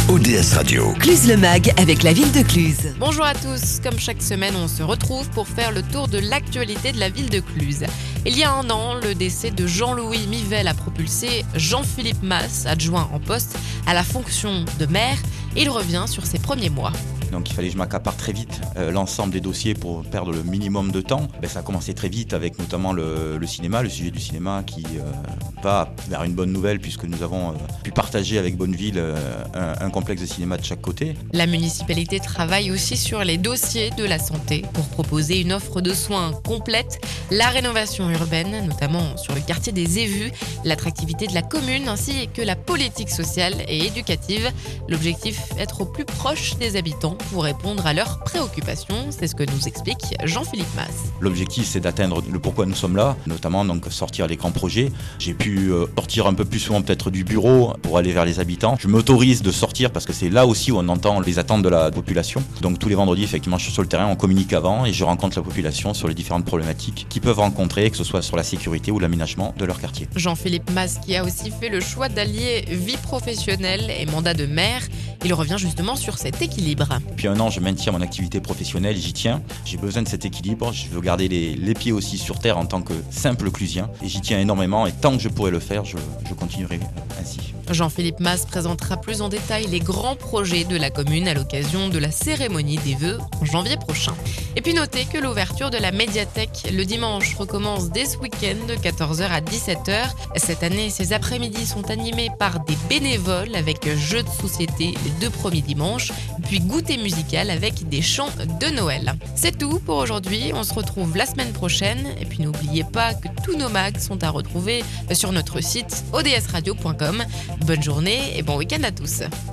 ODS Radio. Cluse le Mag avec la ville de Cluse. Bonjour à tous, comme chaque semaine on se retrouve pour faire le tour de l'actualité de la ville de Cluse. Il y a un an, le décès de Jean-Louis Mivel a propulsé Jean-Philippe Mas, adjoint en poste, à la fonction de maire. Il revient sur ses premiers mois. Donc il fallait que je m'accapare très vite l'ensemble des dossiers pour perdre le minimum de temps. Ça a commencé très vite avec notamment le cinéma, le sujet du cinéma qui va vers une bonne nouvelle puisque nous avons pu partager avec Bonneville un complexe de cinéma de chaque côté. La municipalité travaille aussi sur les dossiers de la santé pour proposer une offre de soins complète, la rénovation urbaine, notamment sur le quartier des Évus, l'attractivité de la commune ainsi que la politique sociale et éducative. L'objectif, être au plus proche des habitants pour répondre à leurs préoccupations. C'est ce que nous explique Jean-Philippe Mas. L'objectif, c'est d'atteindre le pourquoi nous sommes là, notamment donc sortir les grands projets. J'ai pu sortir un peu plus souvent peut-être du bureau pour aller vers les habitants. Je m'autorise de sortir parce que c'est là aussi où on entend les attentes de la population. Donc tous les vendredis, effectivement, je suis sur le terrain, on communique avant et je rencontre la population sur les différentes problématiques qu'ils peuvent rencontrer, que ce soit sur la sécurité ou l'aménagement de leur quartier. Jean-Philippe Mas qui a aussi fait le choix d'allier vie professionnelle et mandat de maire. Il revient justement sur cet équilibre. Depuis un an, je maintiens mon activité professionnelle, j'y tiens. J'ai besoin de cet équilibre. Je veux garder les pieds aussi sur terre en tant que simple clusien. Et j'y tiens énormément. Et tant que je pourrai le faire, je continuerai ainsi. Jean-Philippe Mas présentera plus en détail les grands projets de la commune à l'occasion de la cérémonie des vœux en janvier prochain. Et puis notez que l'ouverture de la médiathèque le dimanche recommence dès ce week-end de 14h à 17h. Cette année, ces après-midi sont animés par des bénévoles avec jeux de société les 2 premiers dimanches, puis goûter musical avec des chants de Noël. C'est tout pour aujourd'hui, on se retrouve la semaine prochaine et puis n'oubliez pas que tous nos mags sont à retrouver sur notre site odsradio.com. Bonne journée et bon week-end à tous.